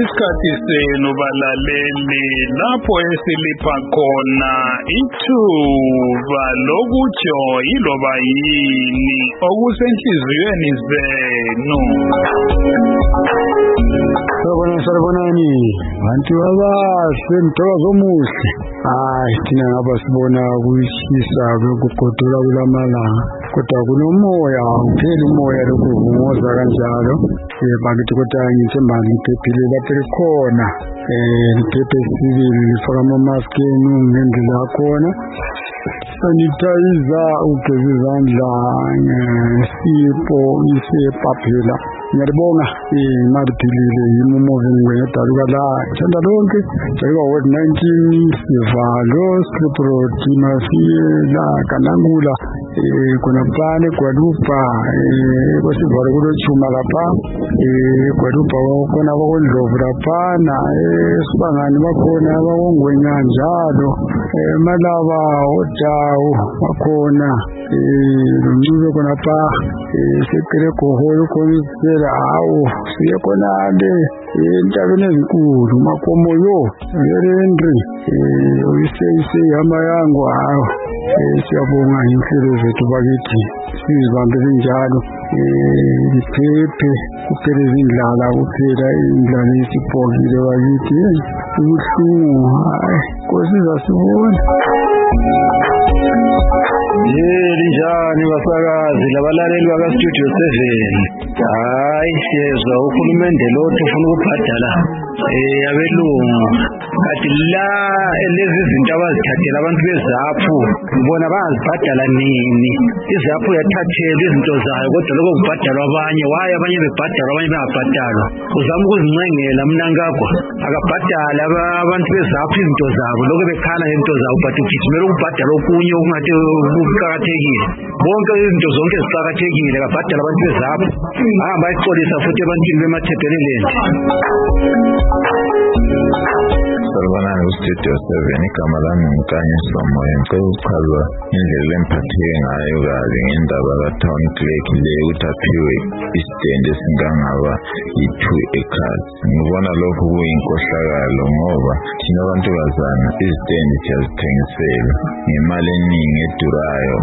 isikhathi senu balaleli lapho esilipha khona ithuba lokutsho yiloba yini okusenhliziyweni zenu. Sarabonani bantu abahle mthokozo omuhle. Thina ngaba sibona kuyishisa ukugodola kulamalanga kodwa kunomoya uphela umoya lokuvunguza kanjalo bakithi kodwa ngithemba ngiphephile lapho likhona liphephe sibili lifaka ama-mask enu ngendlela yakhona sanitizer ugeza izandla ngesipho isepa phela. Ngiyabonga imali philile yimi umoving wedalwa la thanda lonke jayiwa COVID-19 sivalo scriptrot mafiyela kanangula kuna plane kwalupa kwasivalo kulochuma lapha kwalupa kona kokondlovu laphana sibangani bakhona abakongwenya njalo malaba odawu bakhona lumncube khona pha sekele goholo khona awu siye khonale entabeni ezinkulu makomo yo yerendri uyise yama yangu awu siyabonga inhlelo zethu bakithi sizibambe njalo iphephe kuphela izindlala kuphela indlala esibhokile bakithi ubuhlungu Nkosi zasibona. Linjani basakazi labalaleli baka Studio 7. Siyezwa uhulumende lothu ufuna ukubhadala abelungu kanti la lezi zinto abazithathela abantu bezaphu ngibona bayazibhadala nini. Izaphu yathathelwa izinto zayo kodwa lokho kubhadalwa abanye abanye bebhadalwa abanye bengabhadalwa. Uzama ukuzincengela mina ngakho akabhadala abantu bezaphu izinto zabo lokho bekhala into zabo but ugijimela ukubhadala okunye okungathi kuqhakathekile. Bonke izinto zonke ziqhakathekile akabhadala abantu bezaphu ahamba ayixolisa futhi ebantwini bemathebheleleni. Sarabonani Studio 7 igama lami ngikanye Somoya ngicela ukuchaza indlela emphatheke ngayo kabi ngendaba ka-Town Clerk le ukuthi aphiwe istand esingangaba yi-2 acres. Ngibona lokhu kuyinkohlakalo ngoba thina abantu bazana istand siyazithengisela ngemali eningi edurayo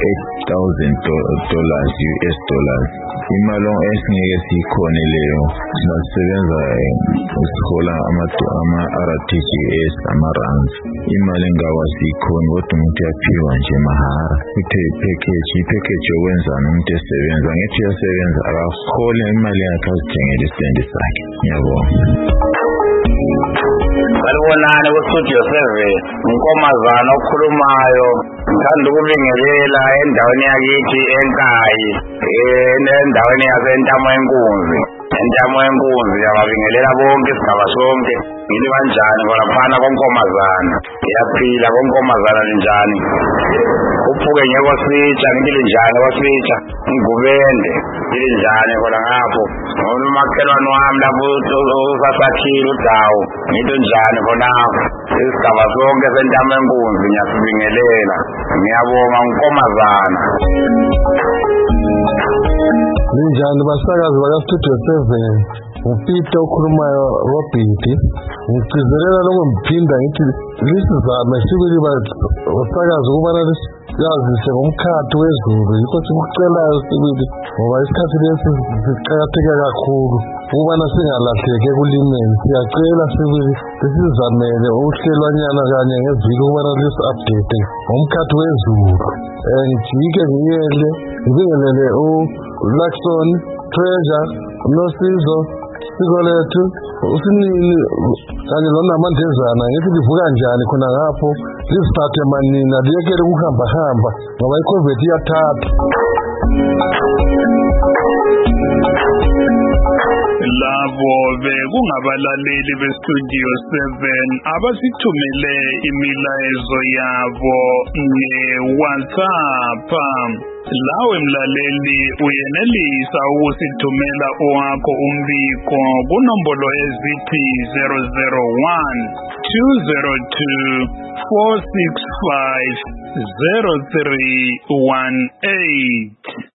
$8,000 US dollars. Imali esingeke siyikhone leyo sisebenza sihola ama-RTGS ama-runs. Imali ngawa siyikhona kodwa umuntu yaphiwa nje mahara. Uthe ipackage yokwenzana umuntu esebenza ngithi uyasebenza akahole imali yakhe azithengele istendi sakhe. Ngiyabonga. Salibonani ku-Studio 7 unkomazana okhulumayo ngithanda ukubingelela endaweni yakithi eNkayi endaweni yasentamo enkunzi. Entamo enkunzi yababingelela bonke isigaba sonke. Ngili kanjani ngoba mfana konkomazana iyaphila konkomazana linjani uphuke ngeke sitsha ngili njani wasitsha ngubende ngili njani ngoba ngapho umakhelwane wami lapho usasakhile udawu ngito njani khonapho isigaba sonke sentamo enkunzi ngiyasibingelela ngiyabonga nkonkomazana. Linjani basakazi baka Studio 7 Upita ukhulumayo Robiti ngicizelela lokho ngiphinda ngithi lisizame sibili basakazi ukubana yazise ngomkhathi wezulu yikho sikucelayo sibili ngoba isikhathi lesi siqhakatheke kakhulu ukubana singalahleki ekulimeni. Siyacela sibili sizamele uhlelwanyana kanye ngeviki ukubana lisi-update ngomkhathi wezulu. Ngijike ngiyele ngibingelele uLaxon Treasure Nosizo Sikolethu usinini kanye lonamandezana ngithi livuka njani khona ngapho lisiphathe manina liyekele ukuhamba ngoba iCovid iyathatha. Labo bekungabalaleli beStudio 7 abasithumele imilayezo yabo nge-WhatsApp. Lawe mlaleli uyenelisa ukusithumela owakho umbiko kunombolo ezithi 001 202 465 0318.